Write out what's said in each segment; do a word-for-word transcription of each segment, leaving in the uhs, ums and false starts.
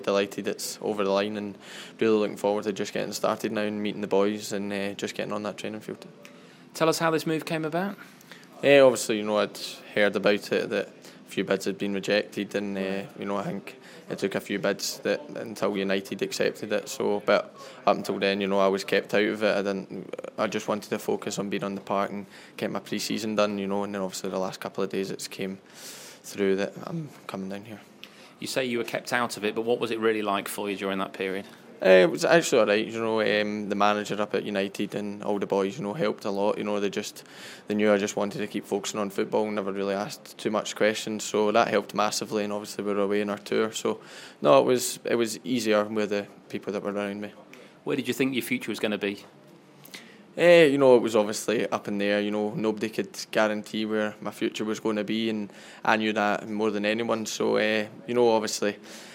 Delighted it's over the line, and really looking forward to just getting started now and meeting the boys and uh, just getting on that training field. Tell us how this move came about. Yeah, obviously, you know, I'd heard about it, that a few bids had been rejected, and uh, you know, I think it took a few bids that until United accepted it. So, but up until then, you know, I was kept out of it. I didn't. I just wanted to focus on being on the park and get my pre-season done, you know. And then obviously the last couple of days it's came through that I'm coming down here. You say you were kept out of it, but what was it really like for you during that period? Uh, it was actually all right, you know. Um, the manager up at United and all the boys, you know, helped a lot. You know, they just they knew I just wanted to keep focusing on football and never really asked too much questions, so that helped massively. And obviously we were away on our tour, so no, it was it was easier with the people that were around me. Where did you think your future was going to be? Uh, you know, it was obviously up in the air. You know, nobody could guarantee where my future was going to be, and I knew that more than anyone. So, uh, you know, obviously,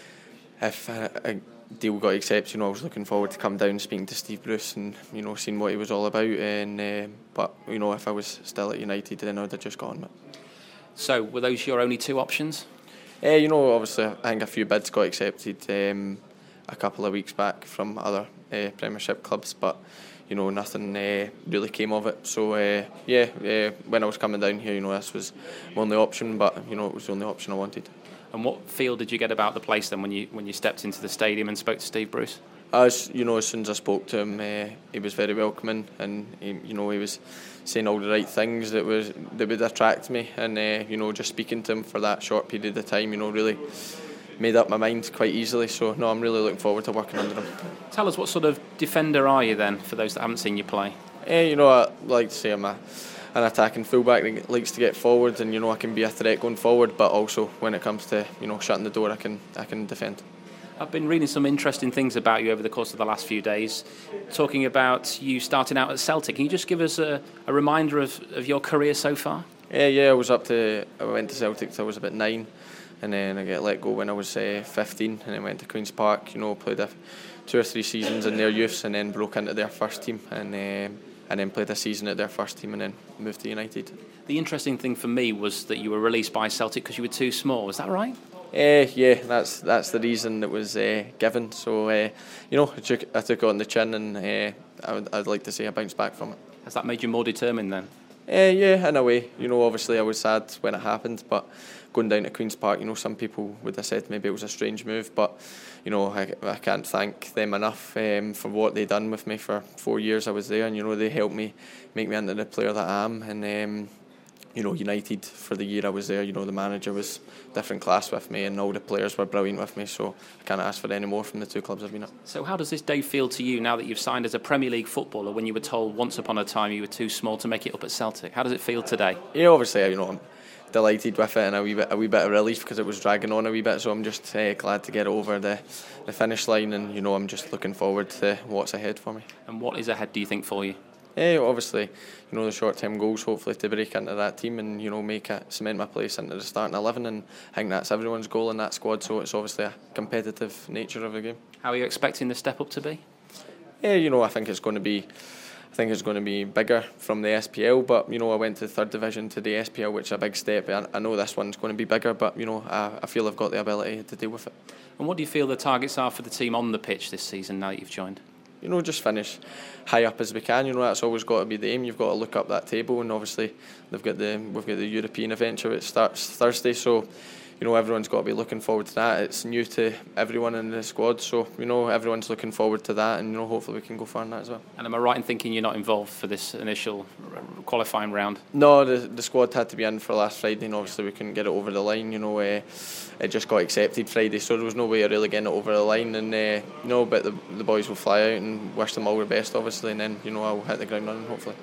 if a, a deal got accepted, you know, I was looking forward to come down, speaking to Steve Bruce, and you know, seeing what he was all about. And uh, but you know, if I was still at United, then I'd have just gone. But. So, were those your only two options? Uh, you know, obviously, I think a few bids got accepted um, a couple of weeks back from other uh, Premiership clubs, but. You know, nothing uh, really came of it. So, uh, yeah, uh, when I was coming down here, you know, this was my only option, but, you know, it was the only option I wanted. And what feel did you get about the place then when you when you stepped into the stadium and spoke to Steve Bruce? As you know, as soon as I spoke to him, uh, he was very welcoming, and he, you know, he was saying all the right things that was that would attract me, and uh, you know, just speaking to him for that short period of time, you know, really made up my mind quite easily. So no, I'm really looking forward to working under him. Tell us, what sort of defender are you then, for those that haven't seen you play? Uh, you know, I like to say I'm a, an attacking fullback that likes to get forward, and you know, I can be a threat going forward, but also when it comes to, you know, shutting the door, I can I can defend. I've been reading some interesting things about you over the course of the last few days, talking about you starting out at Celtic. Can you just give us a, a reminder of, of your career so far? Yeah, yeah, I was up to I went to Celtic till I was about nine. And then I got let go when I was uh, fifteen, and then went to Queen's Park. You know, played a, two or three seasons in their youths, and then broke into their first team, and uh, and then played a season at their first team, and then moved to United. The interesting thing for me was that you were released by Celtic because you were too small. Is that right? Uh, yeah, that's that's the reason that was uh, given. So uh, you know, I took, I took it on the chin, and uh, I would, I'd like to say I bounced back from it. Has that made you more determined then? Uh, yeah, in a way. You know, obviously I was sad when it happened, but going down to Queen's Park, you know, some people would have said maybe it was a strange move, but you know, I, I can't thank them enough um, for what they done with me for four years I was there, and you know, they helped me make me into the player that I am. And um, you know, United, for the year I was there, you know, the manager was different class with me, and all the players were brilliant with me, so I can't ask for any more from the two clubs I've been at. So how does this day feel to you now that you've signed as a Premier League footballer, when you were told once upon a time you were too small to make it up at Celtic? How does it feel today? Yeah, obviously, you know, I'm delighted with it, and a wee bit, a wee bit of relief because it was dragging on a wee bit, so I'm just uh, glad to get it over the, the finish line, and you know, I'm just looking forward to what's ahead for me. And what is ahead, do you think, for you? Yeah, obviously, you know, the short-term goals, hopefully to break into that team and, you know, make it, cement my place into the starting eleven, and I think that's everyone's goal in that squad, so it's obviously a competitive nature of the game. How are you expecting the step up to be? Yeah, you know, I think it's going to be I think it's going to be bigger from the S P L, but you know, I went to the third division to the S P L, which is a big step. I, I know this one's going to be bigger, but you know, I, I feel I've got the ability to deal with it. And what do you feel the targets are for the team on the pitch this season now that you've joined? You know, just finish high up as we can. You know, that's always got to be the aim. You've got to look up that table, and obviously they've got the we've got the European adventure. It starts Thursday, so you know, everyone's got to be looking forward to that. It's new to everyone in the squad, so you know, everyone's looking forward to that, and you know, hopefully we can go far in that as well. And am I right in thinking you're not involved for this initial qualifying round? No, the the squad had to be in for last Friday, and obviously we couldn't get it over the line. You know, uh, it just got accepted Friday, so there was no way of really getting it over the line. And uh, you know, but the the boys will fly out and wish them all the best, obviously, and then you know, I'll hit the ground running hopefully.